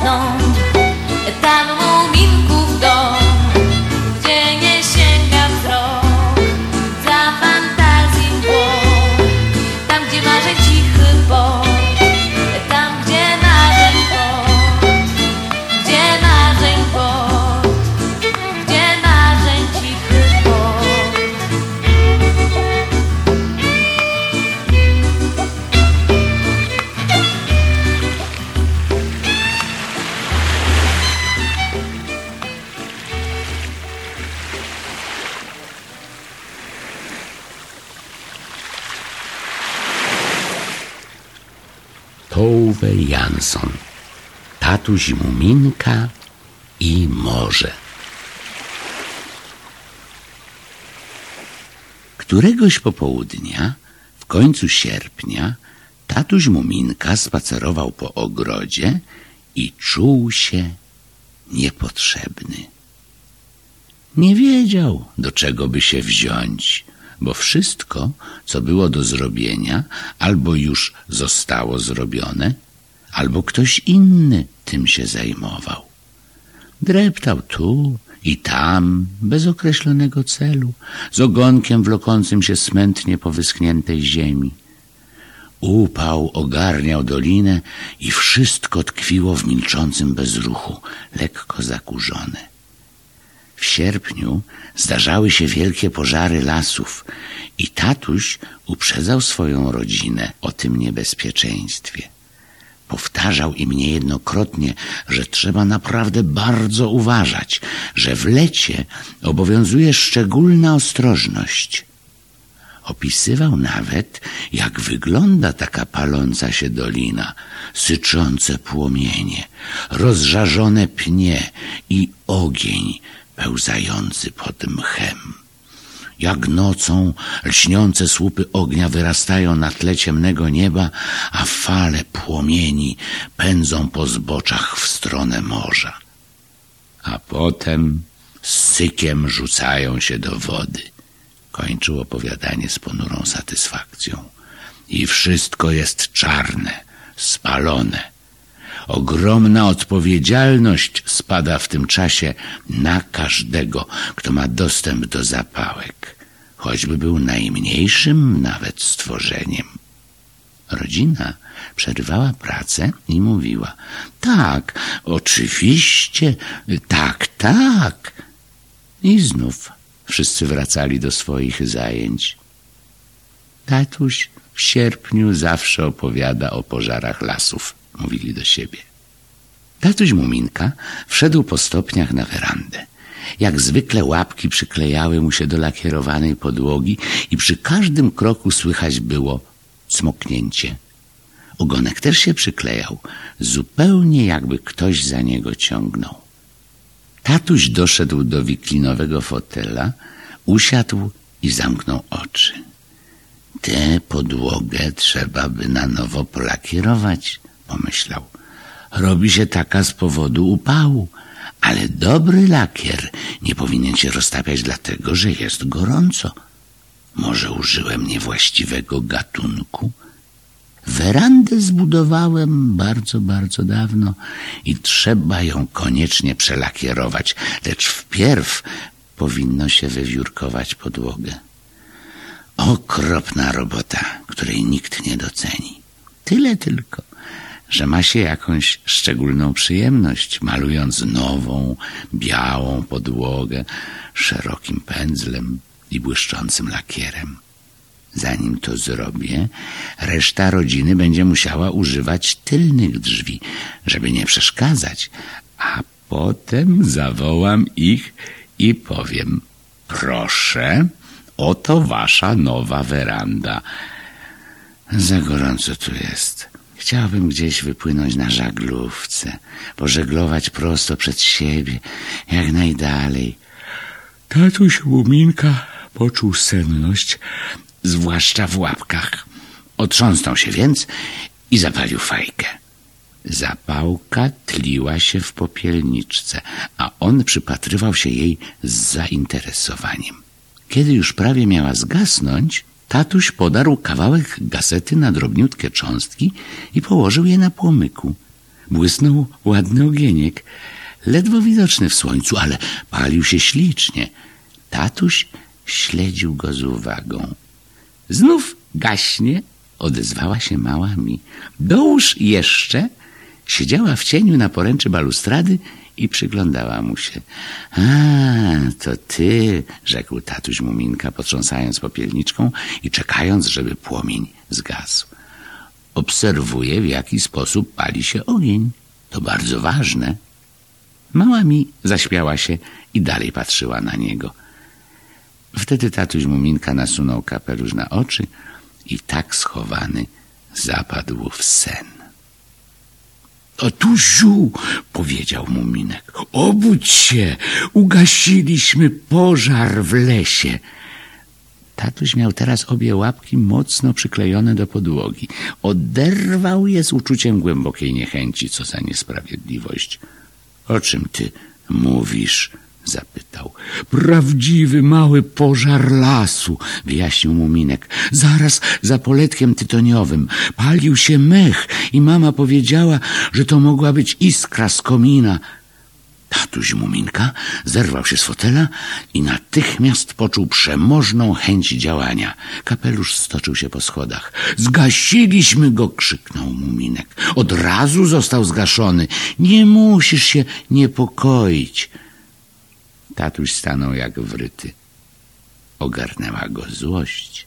jasną, tam muminków dom, gdzie nie sięga wzrok za fantazji mgłą, tam gdzie marzeń cichy pot, tam gdzie marzeń pot, gdzie marzeń pot, gdzie marzeń cichy pot. Tove Jansson, Tatuś Muminka i morze. Któregoś popołudnia, w końcu sierpnia, tatuś Muminka spacerował po ogrodzie i czuł się niepotrzebny. Nie wiedział, do czego by się wziąć, bo wszystko, co było do zrobienia, albo już zostało zrobione, albo ktoś inny tym się zajmował. Dreptał tu i tam, bez określonego celu, z ogonkiem wlokącym się smętnie po wyschniętej ziemi. Upał ogarniał dolinę i wszystko tkwiło w milczącym bezruchu, lekko zakurzone. W sierpniu zdarzały się wielkie pożary lasów i tatuś uprzedzał swoją rodzinę o tym niebezpieczeństwie. Powtarzał im niejednokrotnie, że trzeba naprawdę bardzo uważać, że w lecie obowiązuje szczególna ostrożność. Opisywał nawet, jak wygląda taka paląca się dolina, syczące płomienie, rozżarzone pnie i ogień pełzający pod mchem. Jak nocą lśniące słupy ognia wyrastają na tle ciemnego nieba, a fale płomieni pędzą po zboczach w stronę morza. A potem z sykiem rzucają się do wody. Kończył opowiadanie z ponurą satysfakcją. I wszystko jest czarne, spalone. Ogromna odpowiedzialność spada w tym czasie na każdego, kto ma dostęp do zapałek, choćby był najmniejszym nawet stworzeniem. Rodzina przerywała pracę i mówiła: tak, oczywiście, tak. I znów wszyscy wracali do swoich zajęć. Tatuś w sierpniu zawsze opowiada o pożarach lasów, mówili do siebie. Tatuś Muminka wszedł po stopniach na werandę. Jak zwykle łapki przyklejały mu się do lakierowanej podłogi i przy każdym kroku słychać było cmoknięcie. Ogonek też się przyklejał, zupełnie jakby ktoś za niego ciągnął. Tatuś doszedł do wiklinowego fotela, usiadł i zamknął oczy. Tę podłogę trzeba by na nowo polakierować, pomyślał. Robi się taka z powodu upału, ale dobry lakier nie powinien się roztapiać dlatego, że jest gorąco. Może użyłem niewłaściwego gatunku? Werandę zbudowałem bardzo, bardzo dawno i trzeba ją koniecznie przelakierować, lecz wpierw powinno się wywiórkować podłogę. Okropna robota, której nikt nie doceni. Tyle tylko, że ma się jakąś szczególną przyjemność, malując nową, białą podłogę szerokim pędzlem i błyszczącym lakierem. Zanim to zrobię, reszta rodziny będzie musiała używać tylnych drzwi, żeby nie przeszkadzać, a potem zawołam ich i powiem: proszę, oto wasza nowa weranda. Za gorąco tu jest. Chciałbym gdzieś wypłynąć na żaglówce, pożeglować prosto przed siebie, jak najdalej. Tatuś Muminka poczuł senność, zwłaszcza w łapkach. Otrząsnął się więc i zapalił fajkę. Zapałka tliła się w popielniczce, a on przypatrywał się jej z zainteresowaniem. Kiedy już prawie miała zgasnąć, tatuś podarł kawałek gazety na drobniutkie cząstki i położył je na płomyku. błysnął ładny ogieniek, ledwo widoczny w słońcu, ale palił się ślicznie. Tatuś śledził go z uwagą. Znów gaśnie, odezwała się mała Mi. Dołóż jeszcze. Siedziała w cieniu na poręczy balustrady i przyglądała mu się. A, to ty, rzekł tatuś Muminka, potrząsając popielniczką i czekając, żeby płomień zgasł. Obserwuję, w jaki sposób pali się ogień. To bardzo ważne. Mała Mi zaśmiała się i dalej patrzyła na niego. Wtedy tatuś Muminka nasunął kapelusz na oczy i tak schowany zapadł w sen. Tatusiu, powiedział Muminek, obudź się, ugasiliśmy pożar w lesie. Tatuś miał teraz obie łapki mocno przyklejone do podłogi. Oderwał je z uczuciem głębokiej niechęci. Co za niesprawiedliwość. O czym ty mówisz? Zapytał. Prawdziwy mały pożar lasu, wyjaśnił Muminek. Zaraz za poletkiem tytoniowym palił się mech i mama powiedziała, że to mogła być iskra z komina. Tatuś Muminka zerwał się z fotela i natychmiast poczuł przemożną chęć działania. Kapelusz stoczył się po schodach. Zgasiliśmy go, krzyknął Muminek. Od razu został zgaszony. Nie musisz się niepokoić. Tatuś stanął jak wryty. Ogarnęła go złość.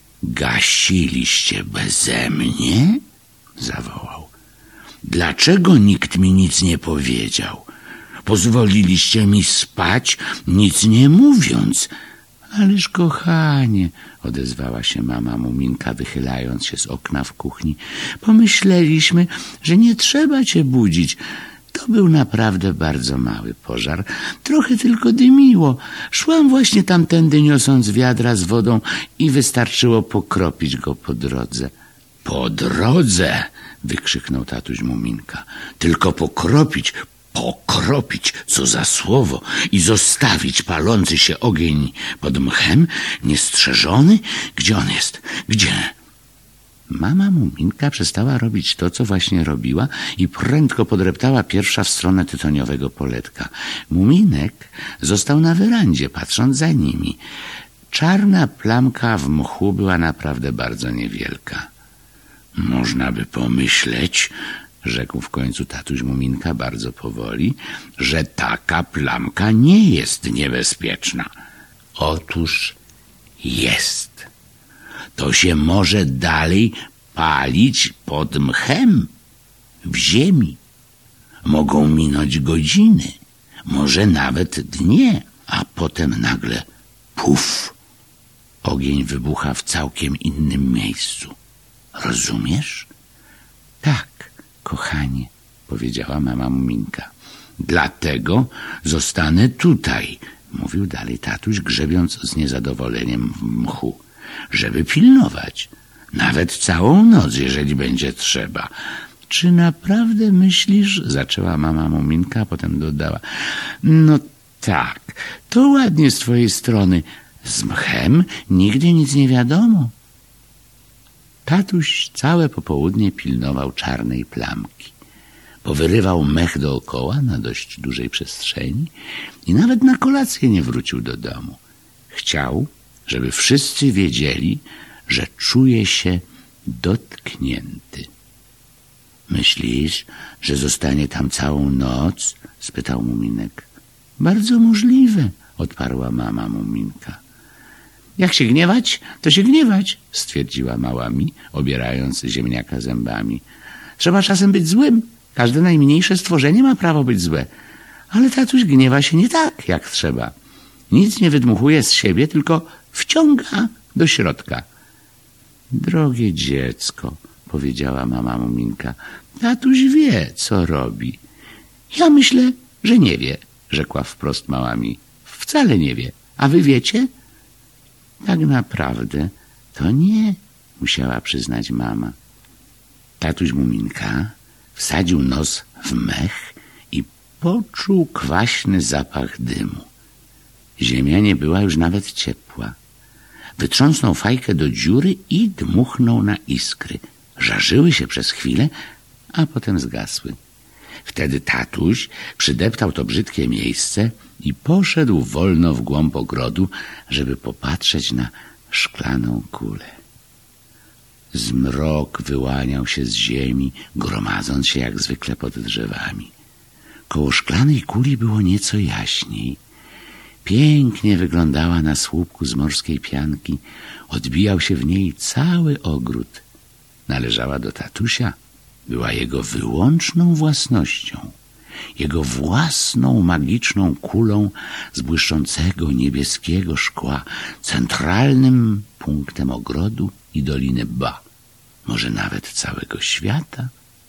Gasiliście beze mnie? Zawołał. Dlaczego nikt mi nic nie powiedział? Pozwoliliście mi spać, nic nie mówiąc. Ależ kochanie, odezwała się mama Muminka, wychylając się z okna w kuchni. Pomyśleliśmy, że nie trzeba cię budzić. To był naprawdę bardzo mały pożar. Trochę tylko dymiło. Szłam właśnie tamtędy, niosąc wiadra z wodą i wystarczyło pokropić go po drodze. Po drodze! Wykrzyknął tatuś Muminka. Tylko pokropić, co za słowo, i zostawić palący się ogień pod mchem, niestrzeżony? Gdzie on jest? Gdzie? Mama Muminka przestała robić to, co właśnie robiła i prędko podreptała pierwsza w stronę tytoniowego poletka. Muminek został na werandzie, patrząc za nimi. Czarna plamka w mchu była naprawdę bardzo niewielka. Można by pomyśleć, rzekł w końcu tatuś Muminka bardzo powoli, że taka plamka nie jest niebezpieczna. Otóż jest. To się może dalej palić pod mchem, w ziemi. Mogą minąć godziny, może nawet dnie, a potem nagle puf, ogień wybucha w całkiem innym miejscu. Rozumiesz? Tak, kochanie, powiedziała mama Muminka. Dlatego zostanę tutaj, mówił dalej tatuś, grzebiąc z niezadowoleniem w mchu, żeby pilnować. Nawet całą noc, jeżeli będzie trzeba. Czy naprawdę myślisz, zaczęła mama Muminka, a potem dodała, no tak, to ładnie z twojej strony. Z mchem nigdy nic nie wiadomo. Tatuś całe popołudnie pilnował czarnej plamki. Powyrywał mech dookoła na dość dużej przestrzeni i nawet na kolację nie wrócił do domu. Chciał, żeby wszyscy wiedzieli, że czuje się dotknięty. Myślisz, że zostanie tam całą noc? Spytał Muminek. Bardzo możliwe, odparła mama Muminka. Jak się gniewać, to się gniewać, stwierdziła mała Mi, obierając ziemniaka zębami. Trzeba czasem być złym. Każde najmniejsze stworzenie ma prawo być złe. Ale tatuś gniewa się nie tak, jak trzeba. Nic nie wydmuchuje z siebie, tylko wciąga do środka. Drogie dziecko, powiedziała mama Muminka, tatuś wie, co robi. Ja myślę, że nie wie, rzekła wprost mała Mi. Wcale nie wie. A wy wiecie? Tak naprawdę to nie, musiała przyznać mama. Tatuś Muminka wsadził nos w mech i poczuł kwaśny zapach dymu. Ziemia nie była już nawet ciepła. Wytrząsnął fajkę do dziury i dmuchnął na iskry. Żarzyły się przez chwilę, a potem zgasły. Wtedy tatuś przydeptał to brzydkie miejsce i poszedł wolno w głąb ogrodu, żeby popatrzeć na szklaną kulę. Zmrok wyłaniał się z ziemi, gromadząc się jak zwykle pod drzewami. Koło szklanej kuli było nieco jaśniej. Pięknie wyglądała na słupku z morskiej pianki. Odbijał się w niej cały ogród. Należała do tatusia. Była jego wyłączną własnością. Jego własną magiczną kulą z błyszczącego niebieskiego szkła, centralnym punktem ogrodu i Doliny Ba, może nawet całego świata.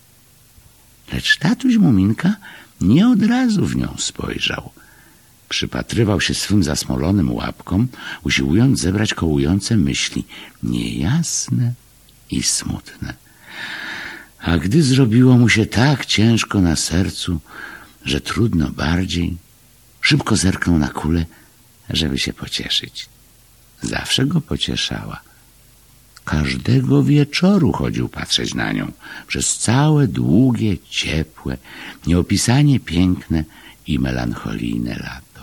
Lecz tatuś Muminka nie od razu w nią spojrzał. Przypatrywał się swym zasmolonym łapkom, usiłując zebrać kołujące myśli, niejasne i smutne. A gdy zrobiło mu się tak ciężko na sercu, że trudno bardziej, szybko zerknął na kulę, żeby się pocieszyć. Zawsze go pocieszała. Każdego wieczoru chodził patrzeć na nią przez całe długie, ciepłe, nieopisanie piękne i melancholijne lato.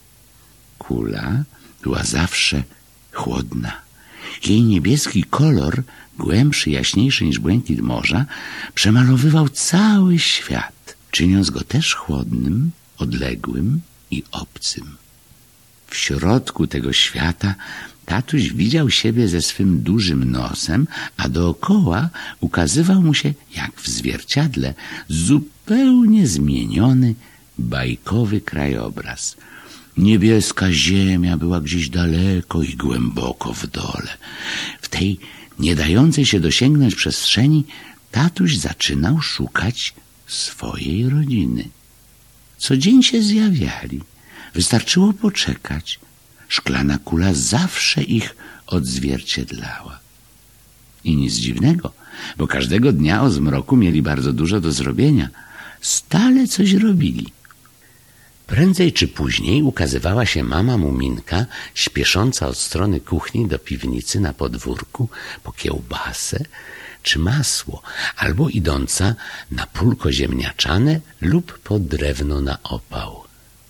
Kula była zawsze chłodna. Jej niebieski kolor, głębszy, jaśniejszy niż błękit morza, przemalowywał cały świat, czyniąc go też chłodnym, odległym i obcym. W środku tego świata tatuś widział siebie ze swym dużym nosem, a dookoła ukazywał mu się, jak w zwierciadle, zupełnie zmieniony, bajkowy krajobraz. Niebieska ziemia była gdzieś daleko i głęboko w dole. W tej nie dającej się dosięgnąć przestrzeni tatuś zaczynał szukać swojej rodziny. Co dzień się zjawiali. Wystarczyło poczekać. Szklana kula zawsze ich odzwierciedlała. I nic dziwnego, bo każdego dnia o zmroku mieli bardzo dużo do zrobienia. Stale coś robili. Prędzej czy później ukazywała się mama Muminka, śpiesząca od strony kuchni do piwnicy na podwórku po kiełbasę czy masło, albo idąca na pólko ziemniaczane lub po drewno na opał.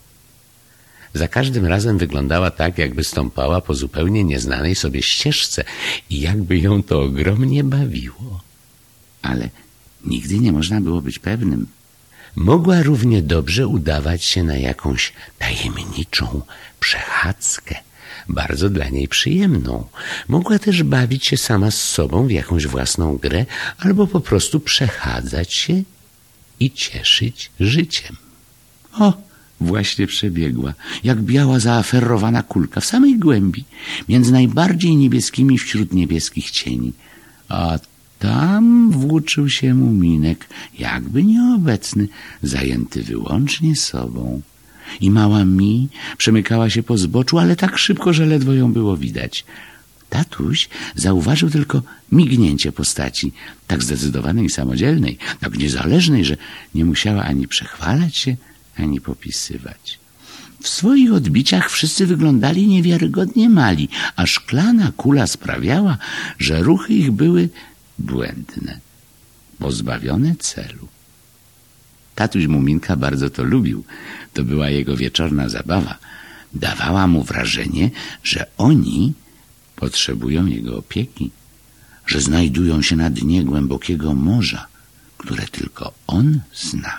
Za każdym razem wyglądała tak, jakby stąpała po zupełnie nieznanej sobie ścieżce i jakby ją to ogromnie bawiło. Ale nigdy nie można było być pewnym. Mogła równie dobrze udawać się na jakąś tajemniczą przechadzkę, bardzo dla niej przyjemną. Mogła też bawić się sama z sobą w jakąś własną grę, albo po prostu przechadzać się i cieszyć życiem. O, właśnie przebiegła, jak biała zaaferowana kulka w samej głębi, między najbardziej niebieskimi wśród niebieskich cieni. A tam włóczył się Muminek, jakby nieobecny, zajęty wyłącznie sobą. I mała Mi przemykała się po zboczu, ale tak szybko, że ledwo ją było widać. Tatuś zauważył tylko mignięcie postaci, tak zdecydowanej i samodzielnej, tak niezależnej, że nie musiała ani przechwalać się, ani popisywać. W swoich odbiciach wszyscy wyglądali niewiarygodnie mali, a szklana kula sprawiała, że ruchy ich były błędne, pozbawione celu. Tatuś Muminka bardzo to lubił. To była jego wieczorna zabawa. Dawała mu wrażenie, że oni potrzebują jego opieki, że znajdują się na dnie głębokiego morza, które tylko on zna.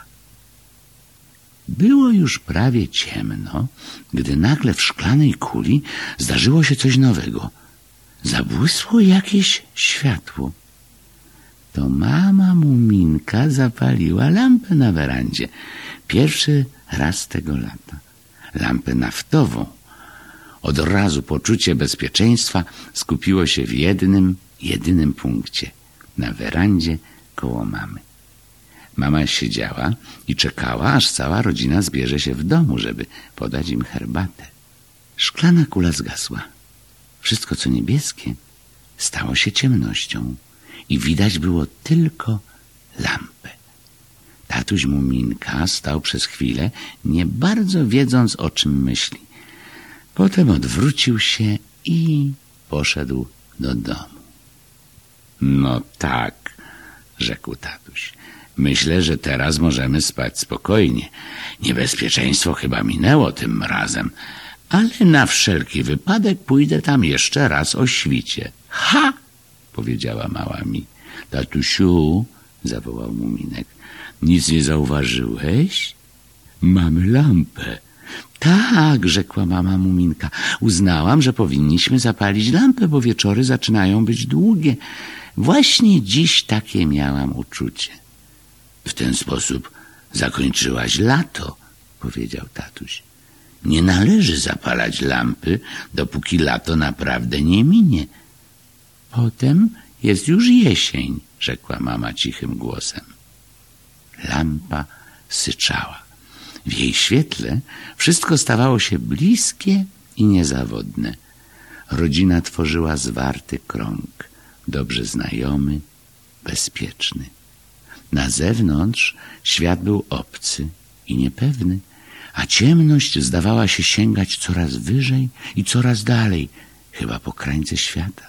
Było już prawie ciemno, gdy nagle w szklanej kuli zdarzyło się coś nowego. Zabłysło jakieś światło. To mama Muminka zapaliła lampę na werandzie. Pierwszy raz tego lata. Lampę naftową. Od razu poczucie bezpieczeństwa skupiło się w jednym, jedynym punkcie. Na werandzie koło mamy. Mama siedziała i czekała, aż cała rodzina zbierze się w domu, żeby podać im herbatę. Szklana kula zgasła. Wszystko, co niebieskie, stało się ciemnością i widać było tylko lampę. Tatuś Muminka stał przez chwilę, nie bardzo wiedząc, o czym myśli. Potem odwrócił się i poszedł do domu. No tak, rzekł tatuś. Myślę, że teraz możemy spać spokojnie. Niebezpieczeństwo chyba minęło tym razem, ale na wszelki wypadek pójdę tam jeszcze raz o świcie. Ha! powiedziała mała Mi. Tatusiu, zawołał Muminek, nic nie zauważyłeś? Mamy lampę. Tak, rzekła mama Muminka. Uznałam, że powinniśmy zapalić lampę, bo wieczory zaczynają być długie. Właśnie dziś takie miałam uczucie. W ten sposób zakończyłaś lato, powiedział tatuś. Nie należy zapalać lampy, dopóki lato naprawdę nie minie. Potem jest już jesień, rzekła mama cichym głosem. Lampa syczała. W jej świetle wszystko stawało się bliskie i niezawodne. Rodzina tworzyła zwarty krąg, dobrze znajomy, bezpieczny. Na zewnątrz świat był obcy i niepewny, a ciemność zdawała się sięgać coraz wyżej i coraz dalej, chyba po krańce świata.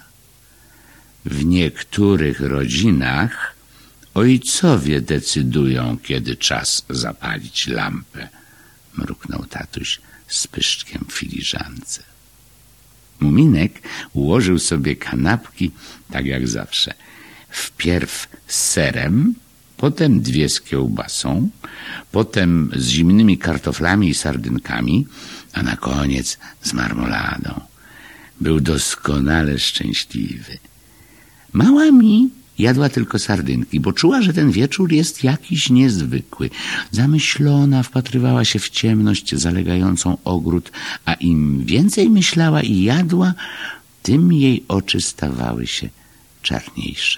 W niektórych rodzinach ojcowie decydują, kiedy czas zapalić lampę, mruknął tatuś z pyszczkiem w filiżance. Muminek ułożył sobie kanapki tak jak zawsze. Wpierw z serem, potem 2 z kiełbasą, potem z zimnymi kartoflami i sardynkami, a na koniec z marmoladą. Był doskonale szczęśliwy. Mała Mi jadła tylko sardynki, bo czuła, że ten wieczór jest jakiś niezwykły. Zamyślona wpatrywała się w ciemność zalegającą ogród, a im więcej myślała i jadła, tym jej oczy stawały się czarniejsze.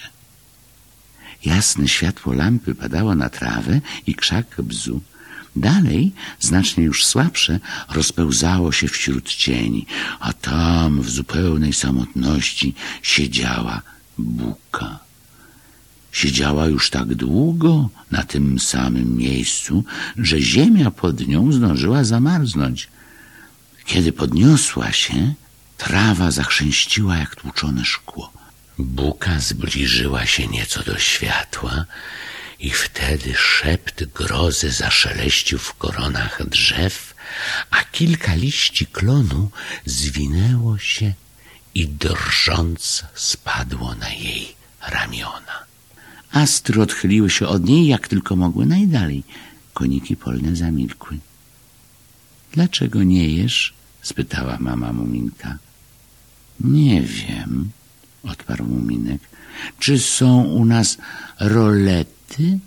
Jasne światło lampy padało na trawę i krzak bzu. Dalej, znacznie już słabsze, rozpełzało się wśród cieni, a tam w zupełnej samotności siedziała Buka. Siedziała już tak długo na tym samym miejscu, że ziemia pod nią zdążyła zamarznąć. Kiedy podniosła się, trawa zachrzęściła jak tłuczone szkło. Buka zbliżyła się nieco do światła i wtedy szept grozy zaszeleścił w koronach drzew, a kilka liści klonu zwinęło się i drżąc spadło na jej ramiona. Astry odchyliły się od niej, jak tylko mogły najdalej. Koniki polne zamilkły. Dlaczego nie jesz? Spytała mama Muminka. Nie wiem, odparł Muminek. Czy są u nas rolety?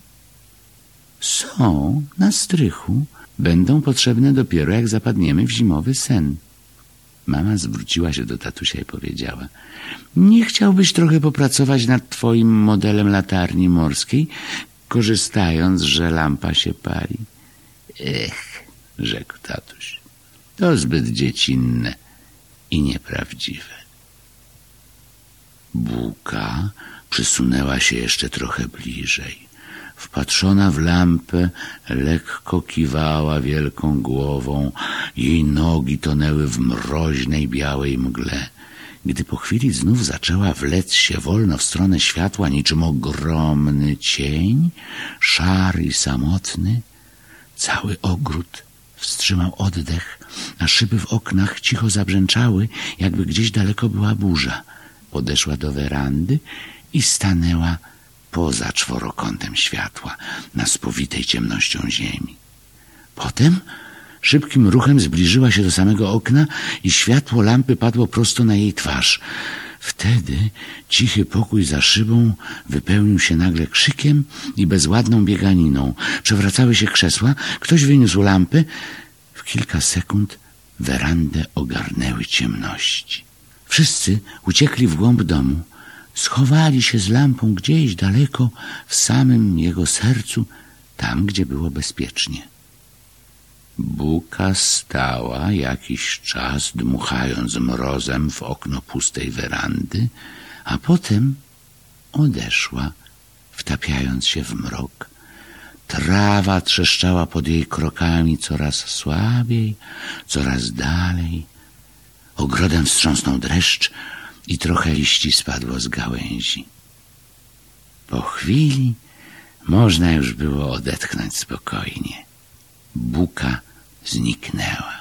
Są na strychu. Będą potrzebne dopiero, jak zapadniemy w zimowy sen. Mama zwróciła się do tatusia i powiedziała: nie chciałbyś trochę popracować nad twoim modelem latarni morskiej, korzystając, że lampa się pali? Ech, rzekł tatuś, to zbyt dziecinne i nieprawdziwe. Buka przysunęła się jeszcze trochę bliżej. Wpatrzona w lampę, lekko kiwała wielką głową. Jej nogi tonęły w mroźnej, białej mgle. Gdy po chwili znów zaczęła wlec się wolno w stronę światła, niczym ogromny cień, szary i samotny, cały ogród wstrzymał oddech, a szyby w oknach cicho zabrzęczały, jakby gdzieś daleko była burza. Podeszła do werandy i stanęła poza czworokątem światła, na spowitej ciemnością ziemi. Potem szybkim ruchem zbliżyła się do samego okna i światło lampy padło prosto na jej twarz. Wtedy cichy pokój za szybą wypełnił się nagle krzykiem i bezładną bieganiną. Przewracały się krzesła, ktoś wyniósł lampę. W kilka sekund werandę ogarnęły ciemności. Wszyscy uciekli w głąb domu. Schowali się z lampą gdzieś daleko, w samym jego sercu, tam, gdzie było bezpiecznie. Buka stała jakiś czas, dmuchając mrozem w okno pustej werandy, a potem odeszła, wtapiając się w mrok. Trawa trzeszczała pod jej krokami coraz słabiej, coraz dalej. Ogrodem wstrząsnął dreszcz i trochę liści spadło z gałęzi. Po chwili Można już było odetchnąć spokojnie. Buka zniknęła.